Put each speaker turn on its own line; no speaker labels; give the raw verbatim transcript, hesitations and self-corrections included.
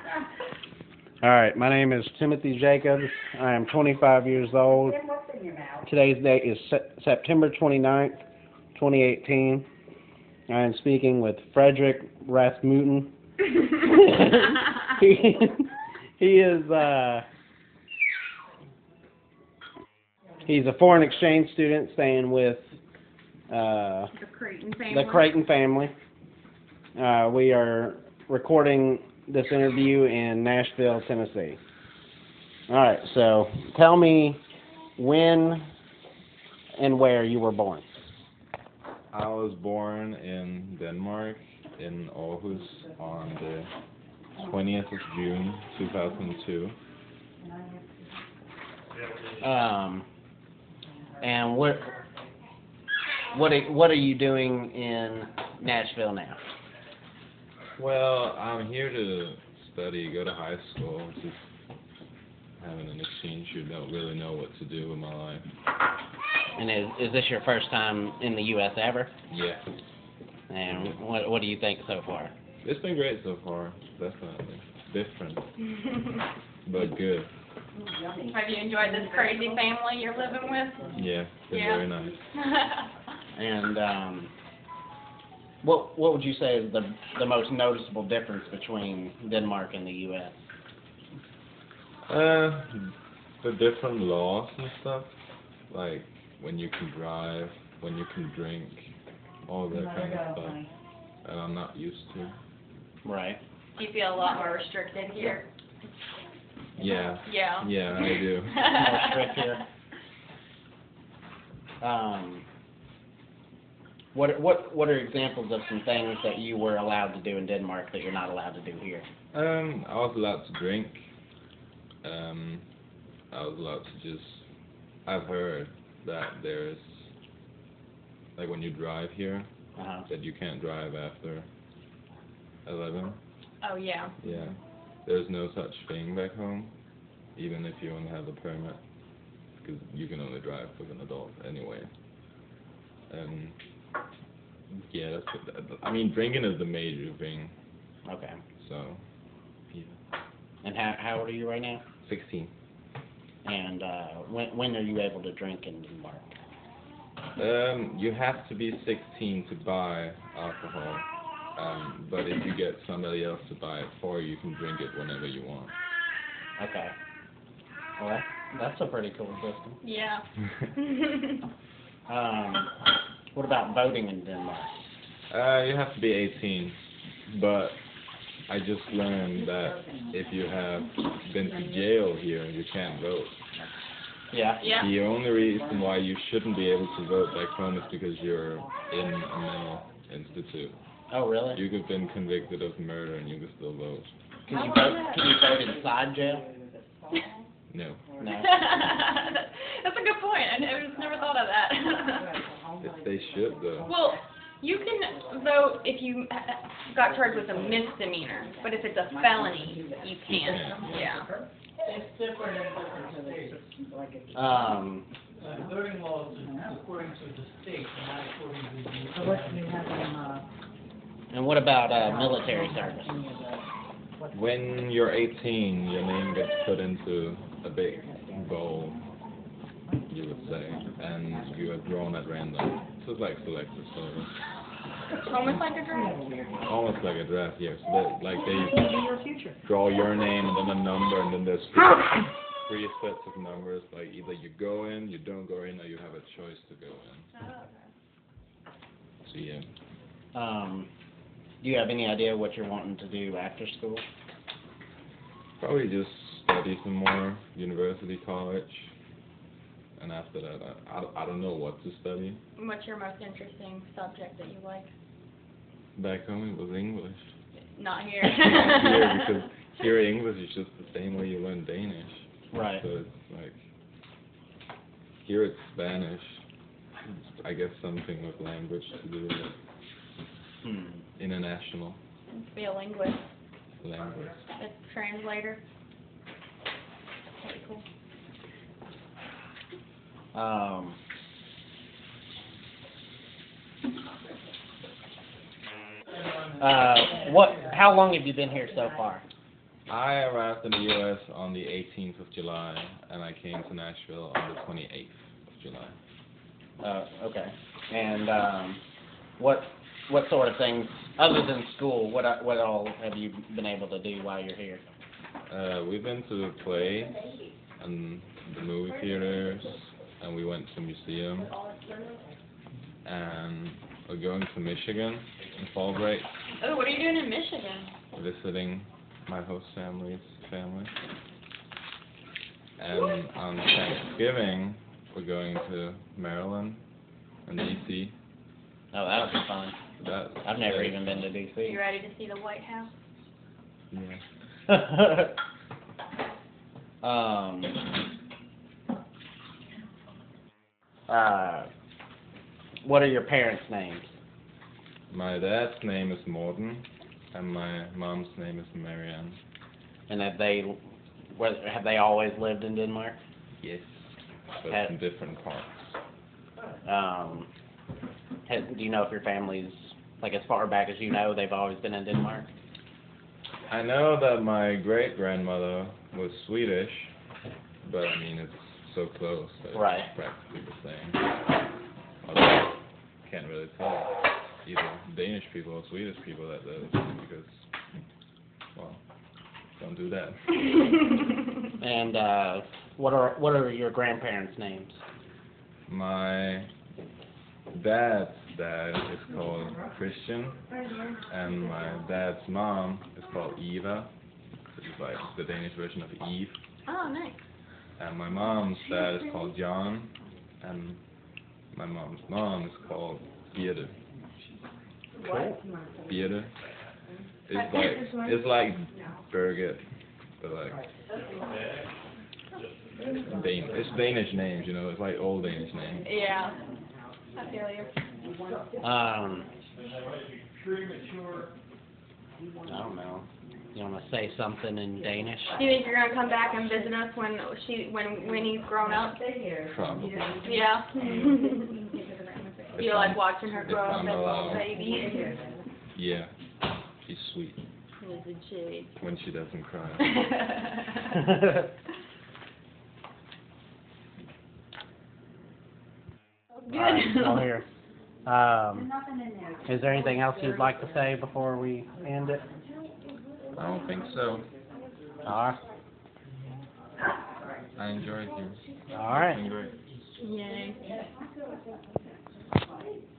All right, my name is Timothy Jacobs. I am twenty-five years old. Today's date is se- September twenty-ninth, twenty eighteen. I am speaking with Frederick Rasmussen. he, he is uh, he's a foreign exchange student staying with uh,
The Creighton family.
the Creighton family. Uh, we are recording this interview in Nashville, Tennessee. All right, so tell me when and where you were born.
I was born in Denmark, in Aarhus, on the twentieth of June, two thousand two.
Um, and what what are, what are you doing in Nashville now?
Well, I'm here to study, go to high school, just having an exchange. You don't really know what to do with my life.
And is is this your first time in the U S ever?
Yeah.
And what what do you think so far?
It's been great so far, definitely. Different, but good.
Have you enjoyed this crazy family you're living with?
Yeah, it's been
Yeah.
very nice.
And um, what what would you say is the the most noticeable difference between Denmark and the U S?
Uh, the different laws and stuff, like when you can drive, when you can drink, all that kind of stuff that I'm not used to.
Right.
Do you feel a lot more restricted here?
Yeah.
Yeah.
Yeah, I do.
More strict here. Um, what what what are examples of some things that you were allowed to do in Denmark that you're not allowed to do here?
Um, I was allowed to drink. Um, I was allowed to just. I've heard that there's, like when you drive here,
Uh-huh.
that you can't drive after eleven.
Oh, yeah.
Yeah. There's no such thing back home, even if you only have a permit, because you can only drive with an adult anyway. Um, yeah, that's what, I mean, drinking is the major thing,
Okay.
so, yeah.
And how how old are you right now?
sixteen.
And uh, when when are you able to drink in Denmark?
Um, you have to be sixteen to buy alcohol, um, but if you get somebody else to buy it for you, you can drink it whenever you want.
Okay. Well, that, that's a pretty cool system.
Yeah.
Um, what about voting in Denmark?
Uh, you have to be eighteen, but I just learned that if you have been to jail here, you can't vote.
Yeah.
Yeah.
The only reason why you shouldn't be able to vote back home is because you're in a mental institute.
Oh, really?
You could have been convicted of murder and you could still vote.
Can you vote? Can you vote inside jail?
No.
No.
That's a good point. I never, never thought of that.
If they should, though.
Well, you can vote if you got charged with a misdemeanor, but if it's a felony, you can't. Yeah.
It's different in different states. Like it's,
Um,
uh, voting laws is according to the state, not according to the. So what do you have in, uh?
and what about uh, military service?
When you're eighteen, your name gets put into a big bowl, you would say, and you are drawn at random. So it's like selective service.
Almost like a draft.
Almost like a draft, yes. But like they draw your name and then a number, and then there's three, three sets of numbers. Like either you go in, you don't go in, or you have a choice to go in. So yeah.
Um, do you have any idea what you're wanting to do after school?
Probably just study some more, university, college, and after that, I, I, I don't know what to study.
What's your most interesting subject that you like?
Back home it was English.
Not here.
Not here, because here English is just the same way you learn Danish.
Right.
So it's like, here it's Spanish. I guess something with language to do with it.
Hmm.
International
Be a linguist,
language.
a translator. Pretty cool.
Um, uh, what? How long have you been here so far?
I arrived in the U S on the eighteenth of July, and I came to Nashville on the twenty-eighth of July.
Uh, okay. And um, what what sort of things, other than school, what uh, what all have you been able to do while you're here?
Uh, we've been to the play and the movie theaters, and we went to museum, and we're going to Michigan in fall break,
Oh, what are you doing in Michigan?
visiting my host family's family. And on Thanksgiving, we're going to Maryland and D C.
Oh, that'll be fun.
That,
I've never
that-
even been to D
Are you
C.
ready to see the White House?
Yeah.
um. Uh, what are your parents' names?
My dad's name is Morton, and my mom's name is Marianne.
And have they, where, have they always lived in Denmark?
Yes. But
Had-
in different parts.
Um, ha- do you know if your family's, like as far back as you know, they've always been in Denmark?
I know that my great grandmother was Swedish, but I mean it's so close that
Right.
it's practically the same. Although can't really tell either Danish people or Swedish people that they're the same because, well, don't do that.
And uh, what are what are your grandparents' names?
My dad's dad is called Christian, and my dad's mom is called Eva, which is like the Danish version of Eve.
Oh, nice.
And my mom's dad is called John, and my mom's mom is called Birte.
What?
Birte. It's like it's like Birgit, but like Dan- it's Danish names, you know. It's like old Danish names.
Yeah. I feel you.
Um, I don't know. You want to say something in Danish?
Do you think you're gonna come back and visit us when she when Winnie's grown up?
Probably.
Yeah. You like watching her
If
grow up
I'm
as a little
allowed.
baby?
Yeah. She's sweet
Isn't she?
when she doesn't cry.
Good.
Well, here. Um, is there anything else you'd like to say before we end it?
I don't think so.
All right.
I enjoyed you.
All right.
It's been great.
Yay.